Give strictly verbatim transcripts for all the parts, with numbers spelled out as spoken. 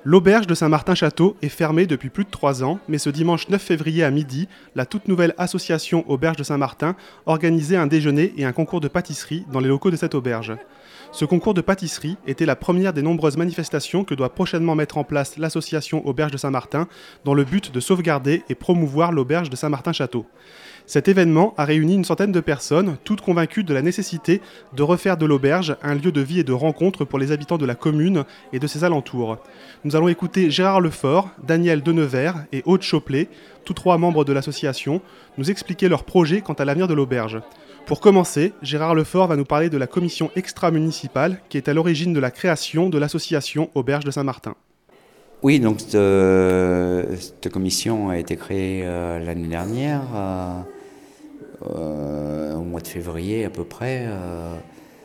L'auberge de Saint-Martin-Château est fermée depuis plus de trois ans, mais ce dimanche neuf février à midi, la toute nouvelle association Auberge de Saint-Martin organisait un déjeuner et un concours de pâtisserie dans les locaux de cette auberge. Ce concours de pâtisserie était la première des nombreuses manifestations que doit prochainement mettre en place l'association Auberge de Saint-Martin dans le but de sauvegarder et promouvoir l'auberge de Saint-Martin-Château. Cet événement a réuni une centaine de personnes, toutes convaincues de la nécessité de refaire de l'auberge un lieu de vie et de rencontre pour les habitants de la commune et de ses alentours. Nous allons écouter Gérard Lefort, Daniel Denevert et Aude Choplet, tous trois membres de l'association, nous expliquer leur projet quant à l'avenir de l'auberge. Pour commencer, Gérard Lefort va nous parler de la commission extra-municipale qui est à l'origine de la création de l'association Auberge de Saint-Martin. Oui, donc cette, cette commission a été créée euh, l'année dernière, euh, euh, au mois de février à peu près. Euh,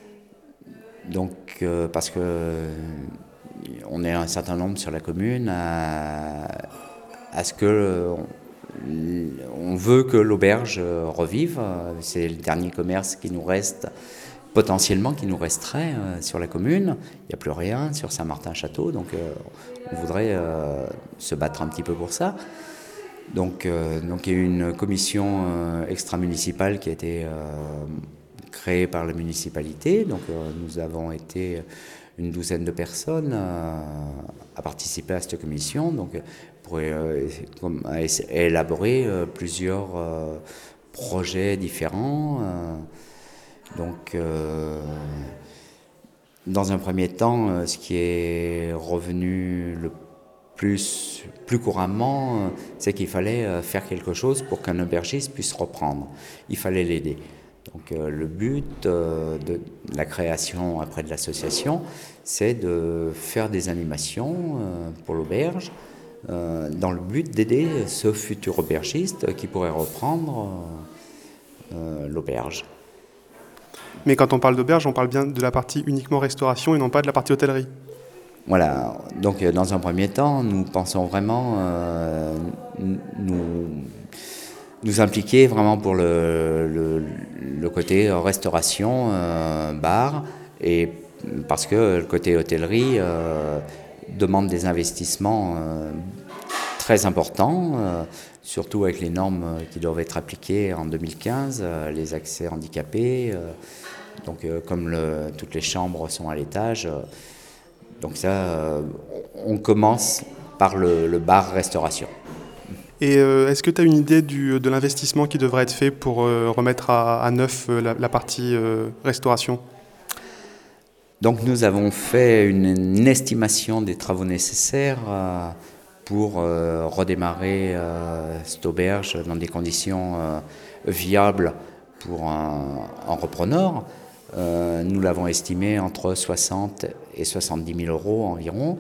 donc euh, parce que euh, on est un certain nombre sur la commune à, à ce que euh, on, on veut que l'auberge revive. C'est le dernier commerce qui nous reste. Potentiellement qui nous resterait euh, sur la commune. Il n'y a plus rien sur Saint-Martin-Château, donc euh, on voudrait euh, se battre un petit peu pour ça. Donc, euh, donc il y a eu une commission euh, extra-municipale qui a été euh, créée par la municipalité. Donc euh, nous avons été une douzaine de personnes euh, à participer à cette commission, donc pour euh, à élaborer euh, plusieurs euh, projets différents. Euh, Donc, euh, dans un premier temps, euh, ce qui est revenu le plus, plus couramment, euh, c'est qu'il fallait euh, faire quelque chose pour qu'un aubergiste puisse reprendre. Il fallait l'aider. Donc, euh, le but euh, de la création après de l'association, c'est de faire des animations euh, pour l'auberge, euh, dans le but d'aider ce futur aubergiste qui pourrait reprendre euh, l'auberge. Mais quand on parle d'auberge, on parle bien de la partie uniquement restauration et non pas de la partie hôtellerie. Voilà, donc dans un premier temps, nous pensons vraiment euh, nous, nous impliquer vraiment pour le, le, le côté restauration, euh, bar, et parce que le côté hôtellerie euh, demande des investissements euh, très importants, euh, surtout avec les normes qui doivent être appliquées en deux mille quinze, euh, les accès handicapés. Euh, donc euh, comme le, toutes les chambres sont à l'étage, euh, donc ça, euh, on commence par le, le bar-restauration. Et euh, est-ce que tu as une idée du, de l'investissement qui devrait être fait pour euh, remettre à, à neuf euh, la, la partie euh, restauration ? Donc nous avons fait une, une estimation des travaux nécessaires euh, pour euh, redémarrer euh, cette auberge dans des conditions euh, viables pour un, un repreneur. Euh, nous l'avons estimé entre soixante et soixante-dix mille euros environ,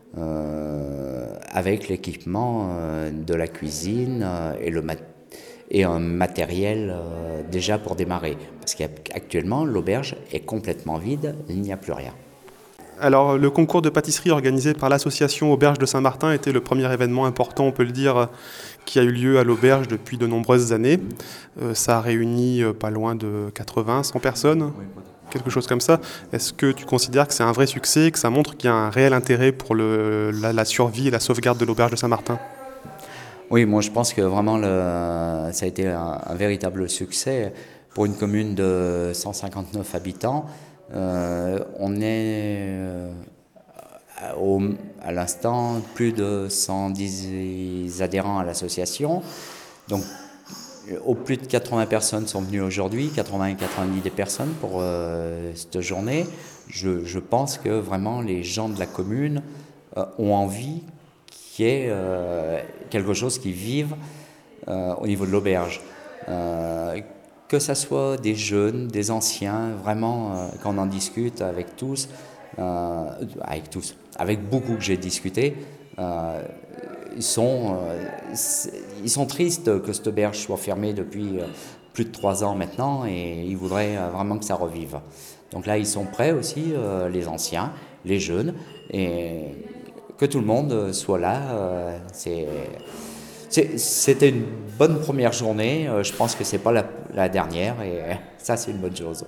euh, avec l'équipement euh, de la cuisine euh, et, le mat- et un matériel euh, déjà pour démarrer. Parce qu'actuellement, l'auberge est complètement vide, il n'y a plus rien. Alors, le concours de pâtisserie organisé par l'association Auberge de Saint-Martin était le premier événement important, on peut le dire, qui a eu lieu à l'auberge depuis de nombreuses années. Euh, ça a réuni euh, pas loin de quatre-vingts, cent personnes, quelque chose comme ça. Est-ce que tu considères que c'est un vrai succès, que ça montre qu'il y a un réel intérêt pour le, la, la survie et la sauvegarde de l'auberge de Saint-Martin ? Oui, moi je pense que vraiment le, ça a été un, un véritable succès pour une commune de cent cinquante-neuf habitants. Euh, on est euh, au, à l'instant plus de cent dix adhérents à l'association. Donc au plus de quatre-vingts personnes sont venues aujourd'hui, quatre-vingts et quatre-vingt-dix des personnes pour euh, cette journée. Je, je pense que vraiment les gens de la commune euh, ont envie qu'il y ait euh, quelque chose qui vive euh, au niveau de l'auberge. Euh, que ce soit des jeunes, des anciens, vraiment, euh, quand on en discute avec tous, euh, avec tous, avec beaucoup que j'ai discuté, euh, ils, sont, euh, ils sont tristes que cette auberge soit fermée depuis euh, plus de trois ans maintenant et ils voudraient euh, vraiment que ça revive. Donc là, ils sont prêts aussi, euh, les anciens, les jeunes, et que tout le monde soit là. Euh, c'est... C'était une bonne première journée, je pense que ce n'est pas la, la dernière et ça c'est une bonne chose.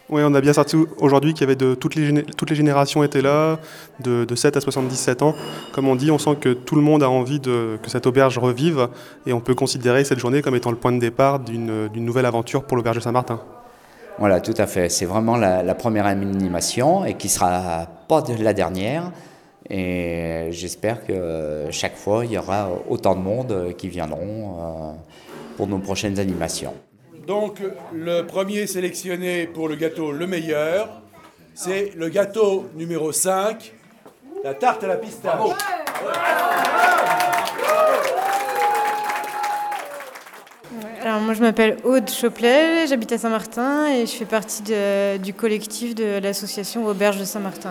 Oui, on a bien sorti aujourd'hui qu'il y avait de toutes les, géné- toutes les générations étaient là, de, de sept à soixante-dix-sept ans. Comme on dit, on sent que tout le monde a envie de, que cette auberge revive et on peut considérer cette journée comme étant le point de départ d'une, d'une nouvelle aventure pour l'auberge de Saint-Martin. Voilà, tout à fait. C'est vraiment la, la première animation et qui sera pas de la dernière. Et j'espère que chaque fois, il y aura autant de monde qui viendront euh, pour nos prochaines animations. Donc, le premier sélectionné pour le gâteau le meilleur, c'est le gâteau numéro cinq, la tarte à la pistache. Bravo. Alors moi je m'appelle Aude Choplet, j'habite à Saint-Martin et je fais partie de, du collectif de l'association Auberge de Saint-Martin.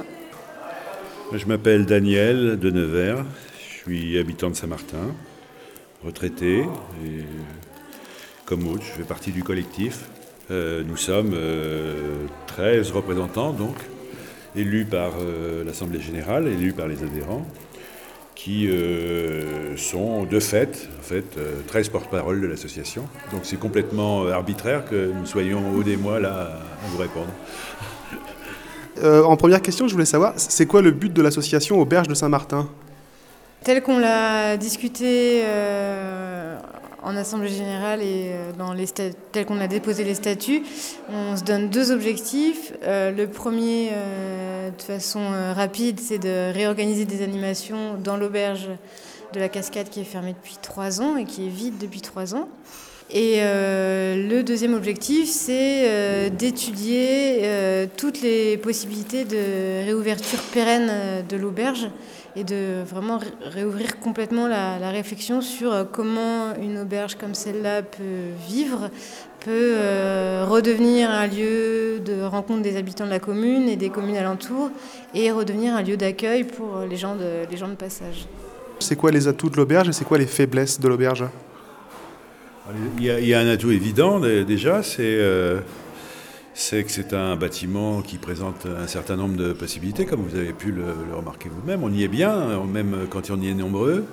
Je m'appelle Daniel de Nevers, je suis habitant de Saint-Martin, retraité, et comme Aude, je fais partie du collectif. Euh, nous sommes euh, treize représentants, donc, élus par euh, l'Assemblée Générale, élus par les adhérents, qui euh, sont de fait, en fait euh, treize porte-parole de l'association. Donc c'est complètement arbitraire que nous soyons, Aude et moi, là, à vous répondre. Euh, en première question, je voulais savoir, c'est quoi le but de l'association Auberge de Saint-Martin ? Tel qu'on l'a discuté euh, en Assemblée Générale et euh, dans les stat- tel qu'on a déposé les statuts, on se donne deux objectifs. Euh, le premier, euh, de façon euh, rapide, c'est de réorganiser des animations dans l'auberge de la Cascade qui est fermée depuis trois ans et qui est vide depuis trois ans. Et euh, le deuxième objectif, c'est euh, d'étudier euh, toutes les possibilités de réouverture pérenne euh, de l'auberge et de vraiment ré- réouvrir complètement la, la réflexion sur euh, comment une auberge comme celle-là peut vivre, peut euh, redevenir un lieu de rencontre des habitants de la commune et des communes alentours et redevenir un lieu d'accueil pour les gens de, les gens de passage. C'est quoi les atouts de l'auberge et c'est quoi les faiblesses de l'auberge ? Il y, a, il y a un atout évident déjà, c'est, euh, c'est que c'est un bâtiment qui présente un certain nombre de possibilités, comme vous avez pu le, le remarquer vous-même. On y est bien, même quand on y est nombreux.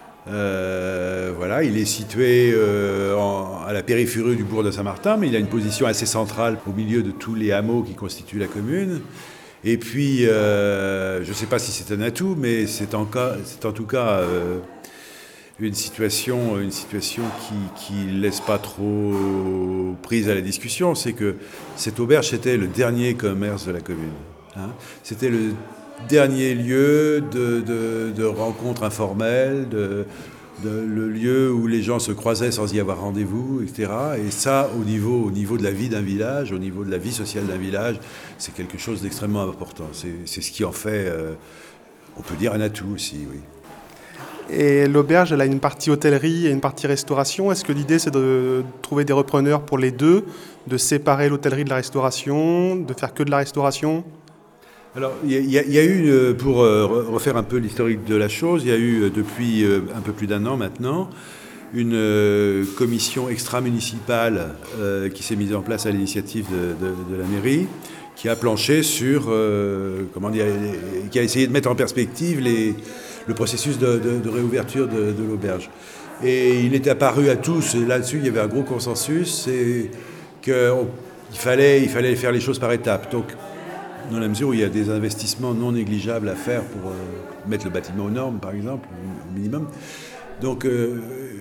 Euh, voilà, il est situé euh, en, à la périphérie du bourg de Saint-Martin, mais il a une position assez centrale au milieu de tous les hameaux qui constituent la commune. Et puis, euh, je ne sais pas si c'est un atout, mais c'est en, cas, c'est en tout cas... Euh, Une situation, une situation qui ne laisse pas trop prise à la discussion, c'est que cette auberge, c'était le dernier commerce de la commune. Hein. C'était le dernier lieu de, de, de rencontre informelle, de, de, le lieu où les gens se croisaient sans y avoir rendez-vous, et cetera. Et ça, au niveau, au niveau de la vie d'un village, au niveau de la vie sociale d'un village, c'est quelque chose d'extrêmement important. C'est, c'est ce qui en fait, euh, on peut dire, un atout aussi, oui. Et l'auberge, elle a une partie hôtellerie et une partie restauration. Est-ce que l'idée, c'est de trouver des repreneurs pour les deux, de séparer l'hôtellerie de la restauration, de faire que de la restauration ? Alors, il y, y, y a eu, pour refaire un peu l'historique de la chose, il y a eu depuis un peu plus d'un an maintenant, une commission extra-municipale euh, qui s'est mise en place à l'initiative de, de, de la mairie, qui a planché sur, euh, comment dire, les, qui a essayé de mettre en perspective les... le processus de, de, de réouverture de, de l'auberge. Et il est apparu à tous, et là-dessus il y avait un gros consensus, c'est qu'il fallait, il fallait faire les choses par étapes. Donc, dans la mesure où il y a des investissements non négligeables à faire pour euh, mettre le bâtiment aux normes, par exemple, au minimum. Donc, euh,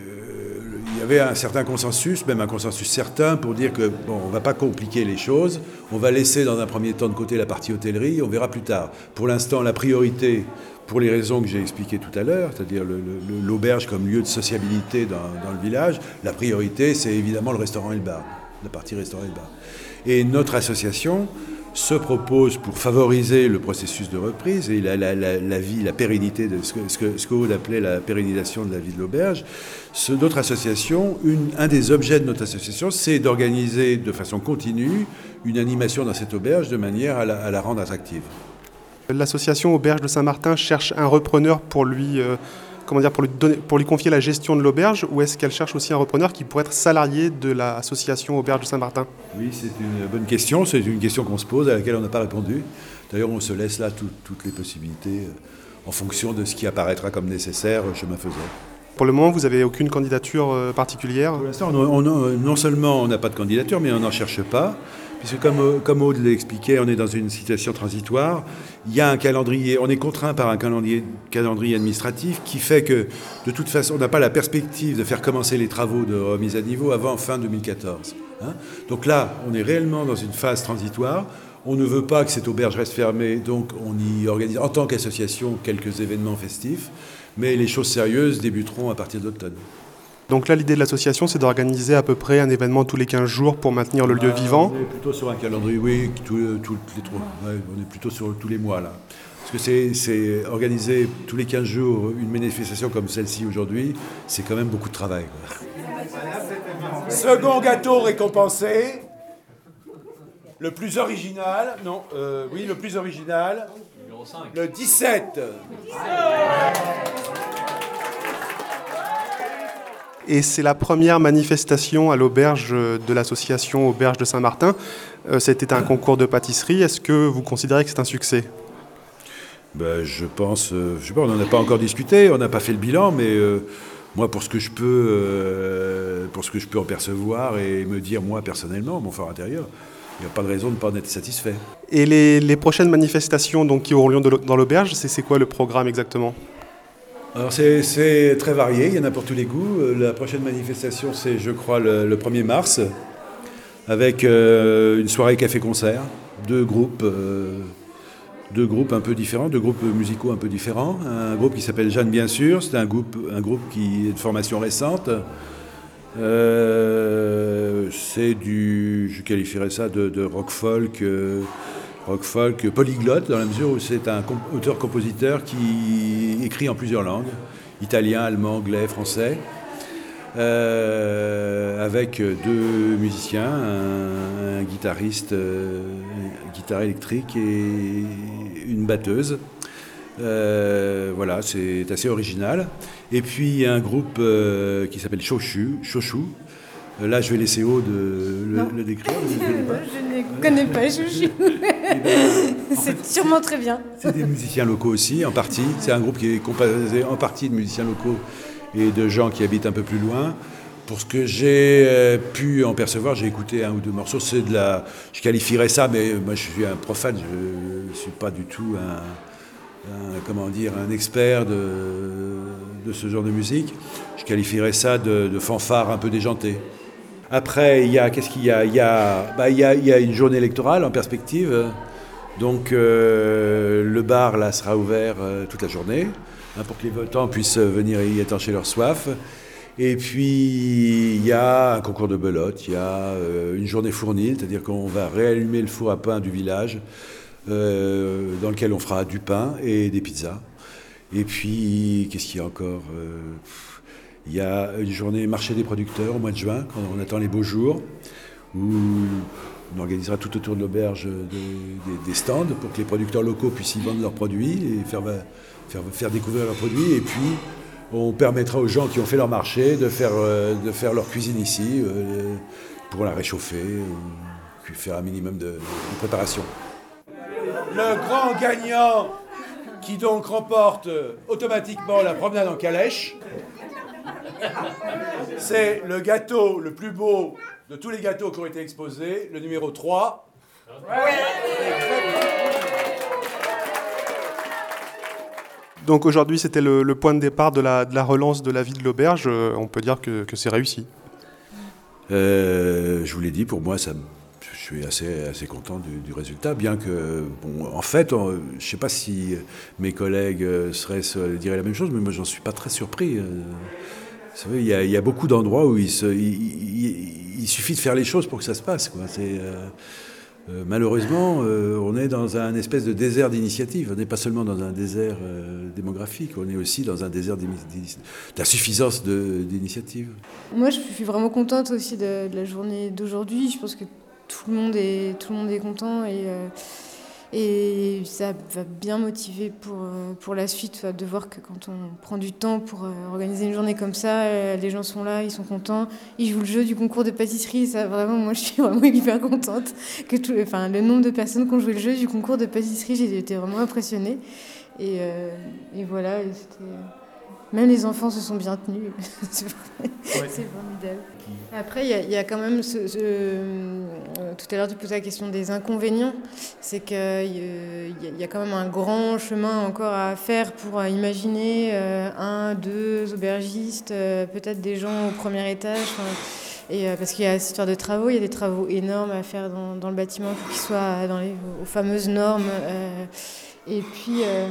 il y avait un certain consensus, même un consensus certain, pour dire que, bon, on ne va pas compliquer les choses, on va laisser dans un premier temps de côté la partie hôtellerie, on verra plus tard. Pour l'instant, la priorité, pour les raisons que j'ai expliquées tout à l'heure, c'est-à-dire le, le, l'auberge comme lieu de sociabilité dans, dans le village, la priorité, c'est évidemment le restaurant et le bar, la partie restaurant et le bar. Et notre association se propose, pour favoriser le processus de reprise et la, la, la, la vie, la pérennité de ce que, ce que, ce qu'Aude appelait la pérennisation de la vie de l'auberge, ce, notre association, une, un des objets de notre association, c'est d'organiser de façon continue une animation dans cette auberge de manière à la, à la rendre attractive. L'association Auberge de Saint-Martin cherche un repreneur pour lui, euh, comment dire, pour lui, donner, pour lui confier la gestion de l'auberge, ou est-ce qu'elle cherche aussi un repreneur qui pourrait être salarié de l'association Auberge de Saint-Martin ? Oui, c'est une bonne question. C'est une question qu'on se pose, à laquelle on n'a pas répondu. D'ailleurs, on se laisse là tout, toutes les possibilités euh, en fonction de ce qui apparaîtra comme nécessaire, chemin faisant. Pour le moment, vous n'avez aucune candidature euh, particulière ? Pour l'instant, on, on, non seulement on n'a pas de candidature, mais on n'en cherche pas, puisque comme, comme Aude l'expliquait, on est dans une situation transitoire. Il y a un calendrier, on est contraint par un calendrier, calendrier administratif qui fait que, de toute façon, on n'a pas la perspective de faire commencer les travaux de remise à niveau avant fin deux mille quatorze. Hein. Donc là, on est réellement dans une phase transitoire. On ne veut pas que cette auberge reste fermée, donc on y organise en tant qu'association quelques événements festifs, mais les choses sérieuses débuteront à partir d'automne. Donc là, l'idée de l'association, c'est d'organiser à peu près un événement tous les quinze jours pour maintenir le lieu ah, vivant. On est plutôt sur un calendrier, oui, tous tout les trois. Ouais, on est plutôt sur tous les mois, là. Parce que c'est, c'est organiser tous les quinze jours une manifestation comme celle-ci aujourd'hui, c'est quand même beaucoup de travail. Quoi. Second gâteau récompensé, le plus original, non, euh, oui, le plus original, le dix-sept. Et c'est la première manifestation à l'auberge de l'association Auberge de Saint-Martin. Euh, c'était un concours de pâtisserie. Est-ce que vous considérez que c'est un succès ? Ben, je pense, euh, je sais pas, on n'en a pas encore discuté, on n'a pas fait le bilan, mais euh, moi, pour ce que je peux, euh, pour ce que je peux en percevoir et me dire moi personnellement, mon fort intérieur, il n'y a pas de raison de ne pas en être satisfait. Et les, les prochaines manifestations donc, qui auront lieu dans l'auberge, c'est, c'est quoi le programme exactement ? Alors c'est, c'est très varié, il y en a pour tous les goûts. La prochaine manifestation, c'est je crois le, le premier mars, avec euh, une soirée café-concert, deux groupes, euh, deux groupes un peu différents, deux groupes musicaux un peu différents. Un groupe qui s'appelle Jeanne Bien Sûr, c'est un groupe, un groupe qui est de formation récente. Euh, c'est du, je qualifierais ça de, de rock folk, euh, rock folk polyglotte, dans la mesure où c'est un comp- auteur-compositeur qui écrit en plusieurs langues, italien, allemand, anglais, français, euh, avec deux musiciens, un, un guitariste, euh, une guitare électrique et une batteuse. Euh, voilà, c'est assez original. Et puis il y a un groupe euh, qui s'appelle Chouchou. Chouchou. Là, je vais laisser Aude le, le décrire. Je ne connais pas Chouchou. C'est sûrement très bien. C'est des musiciens locaux aussi, en partie. C'est un groupe qui est composé en partie de musiciens locaux et de gens qui habitent un peu plus loin. Pour ce que j'ai pu en percevoir, j'ai écouté un ou deux morceaux. C'est de la, je qualifierais ça, mais moi je suis un profane, je ne suis pas du tout un, un, comment dire, un expert de, de ce genre de musique. Je qualifierais ça de, de fanfare un peu déjantée. Après, il y a, qu'est-ce qu'il y a ? Il y a, bah, il y a, il y a une journée électorale en perspective. Donc euh, le bar là sera ouvert euh, toute la journée hein, pour que les votants puissent venir y étancher leur soif. Et puis il y a un concours de belote, il y a euh, une journée fournile, c'est-à-dire qu'on va réallumer le four à pain du village euh, dans lequel on fera du pain et des pizzas. Et puis qu'est-ce qu'il y a encore ? euh, Il y a une journée marché des producteurs au mois de juin, quand on attend les beaux jours, où on organisera tout autour de l'auberge de, des, des stands pour que les producteurs locaux puissent y vendre leurs produits et faire, faire, faire découvrir leurs produits. Et puis, on permettra aux gens qui ont fait leur marché de faire, de faire leur cuisine ici euh, pour la réchauffer, euh, faire un minimum de, de préparation. Le grand gagnant qui donc remporte automatiquement la promenade en calèche, c'est le gâteau le plus beau de tous les gâteaux qui ont été exposés, le numéro trois. Donc aujourd'hui, c'était le, le point de départ de la, de la relance de la vie de l'auberge. Euh, on peut dire que, que c'est réussi. Euh, je vous l'ai dit, pour moi, ça, je suis assez, assez content du, du résultat, bien que, bon, en fait, on, je ne sais pas si mes collègues seraient, diraient la même chose, mais moi, j'en suis pas très surpris. Vous savez, il y a, il y a beaucoup d'endroits où il, se, il, il, il suffit de faire les choses pour que ça se passe, quoi. C'est, euh, euh, malheureusement, euh, on est dans un espèce de désert d'initiative. On n'est pas seulement dans un désert euh, démographique, on est aussi dans un désert d'insuffisance de, d'initiative. Moi, je suis vraiment contente aussi de, de la journée d'aujourd'hui. Je pense que tout le monde est, tout le monde est content et... Euh, Et ça va bien motiver pour, pour la suite, de voir que quand on prend du temps pour organiser une journée comme ça, les gens sont là, ils sont contents, ils jouent le jeu du concours de pâtisserie. Ça, vraiment, moi, je suis vraiment hyper contente. Que tout, enfin, le nombre de personnes qui ont joué le jeu du concours de pâtisserie, j'ai été vraiment impressionnée. Et, euh, et voilà, et c'était, Même les enfants se sont bien tenus. c'est, ouais. c'est formidable. Après, il y, y a quand même... Ce, ce, euh, tout à l'heure, tu posais la question des inconvénients. C'est qu'il euh, y, y a quand même un grand chemin encore à faire pour imaginer euh, un, deux aubergistes, euh, peut-être des gens au premier étage. Et, euh, parce qu'il y a cette histoire de travaux, il y a des travaux énormes à faire dans, dans le bâtiment pour qu'ils soient dans les aux fameuses normes. Euh, et puis... Euh,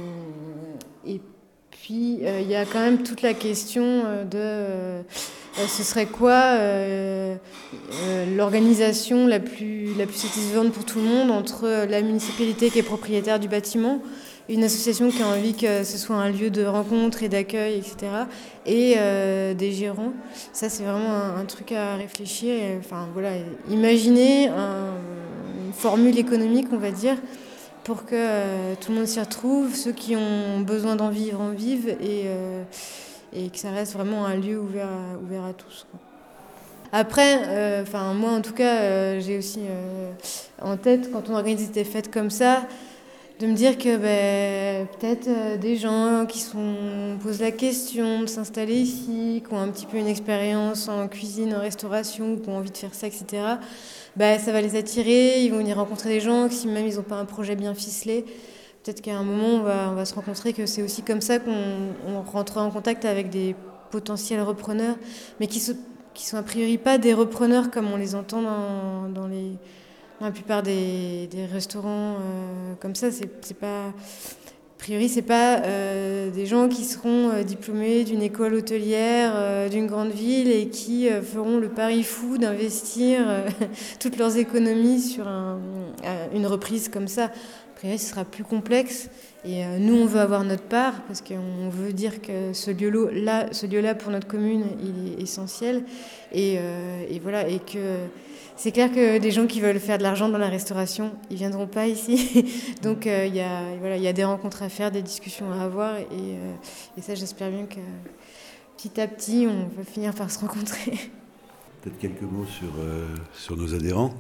et Puis, euh, il y a quand même toute la question de euh, ce serait quoi euh, euh, l'organisation la plus, la plus satisfaisante pour tout le monde entre la municipalité qui est propriétaire du bâtiment, une association qui a envie que ce soit un lieu de rencontre et d'accueil, et cetera, et euh, des gérants. Ça, c'est vraiment un, un truc à réfléchir. Et, enfin, voilà, imaginer un, une formule économique, on va dire, pour que euh, tout le monde s'y retrouve, ceux qui ont besoin d'en vivre en vivent, et, euh, et que ça reste vraiment un lieu ouvert à, ouvert à tous, quoi. Après, euh, moi en tout cas, euh, j'ai aussi euh, en tête, quand on organise des fêtes comme ça, de me dire que ben, peut-être euh, des gens qui sont, posent la question de s'installer ici, qui ont un petit peu une expérience en cuisine, en restauration, qui ont envie de faire ça, et cetera, ben, ça va les attirer, ils vont venir rencontrer des gens, si même ils n'ont pas un projet bien ficelé, peut-être qu'à un moment, on va, on va se rencontrer, que c'est aussi comme ça qu'on on rentrera en contact avec des potentiels repreneurs, mais qui ne qui sont a priori pas des repreneurs comme on les entend dans, dans les... Dans la plupart des, des restaurants euh, comme ça, c'est, c'est pas, a priori, c'est pas euh, des gens qui seront euh, diplômés d'une école hôtelière euh, d'une grande ville et qui euh, feront le pari fou d'investir euh, toutes leurs économies sur un, une reprise comme ça. A priori, ce sera plus complexe. Et euh, nous, on veut avoir notre part parce qu'on veut dire que ce lieu-là, ce lieu-là pour notre commune, il est essentiel. Et, euh, et voilà, et que c'est clair que des gens qui veulent faire de l'argent dans la restauration, ils viendront pas ici. Donc il euh, y a, voilà, y a des rencontres à faire, des discussions à avoir, et, euh, et ça, j'espère bien que petit à petit, on va finir par se rencontrer. Peut-être quelques mots sur euh, sur nos adhérents.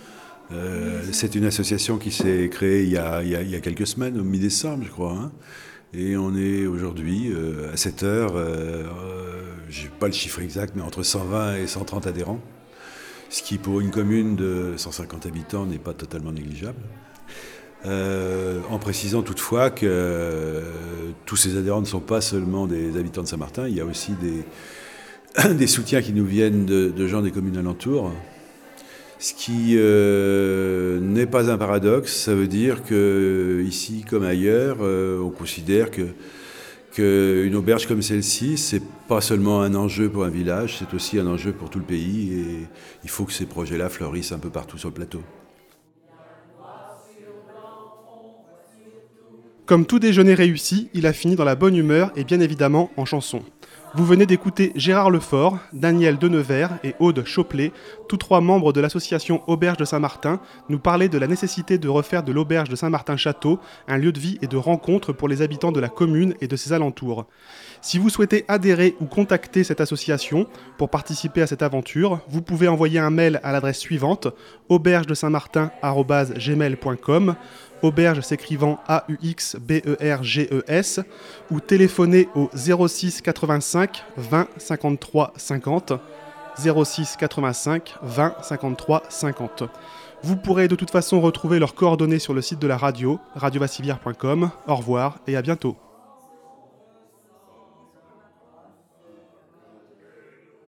Euh, c'est une association qui s'est créée il y a, il y a, il y a quelques semaines, au mi-décembre, je crois. Hein, et on est aujourd'hui, euh, à cette heure, euh, euh, je n'ai pas le chiffre exact, mais entre cent vingt et cent trente adhérents. Ce qui, pour une commune de cent cinquante habitants, n'est pas totalement négligeable. Euh, en précisant toutefois que euh, tous ces adhérents ne sont pas seulement des habitants de Saint-Martin, il y a aussi des, des soutiens qui nous viennent de, de gens des communes alentours. Ce qui euh, n'est pas un paradoxe, ça veut dire qu'ici comme ailleurs, euh, on considère que qu'une auberge comme celle-ci, c'est pas seulement un enjeu pour un village, c'est aussi un enjeu pour tout le pays, et il faut que ces projets-là fleurissent un peu partout sur le plateau. Comme tout déjeuner réussi, il a fini dans la bonne humeur et bien évidemment en chanson. Vous venez d'écouter Gérard Lefort, Daniel Denevert et Aude Choplet, tous trois membres de l'association Auberge de Saint-Martin, nous parler de la nécessité de refaire de l'Auberge de Saint-Martin-Château un lieu de vie et de rencontre pour les habitants de la commune et de ses alentours. Si vous souhaitez adhérer ou contacter cette association pour participer à cette aventure, vous pouvez envoyer un mail à l'adresse suivante auberge de saint martin arobase gmail point com, auberge s'écrivant A U X B E R G E S, ou téléphoner au zéro six quatre-vingt-cinq vingt cinquante-trois cinquante, zéro six quatre-vingt-cinq vingt cinquante-trois cinquante. Vous pourrez de toute façon retrouver leurs coordonnées sur le site de la radio, radio vassivière point com. Au revoir et à bientôt.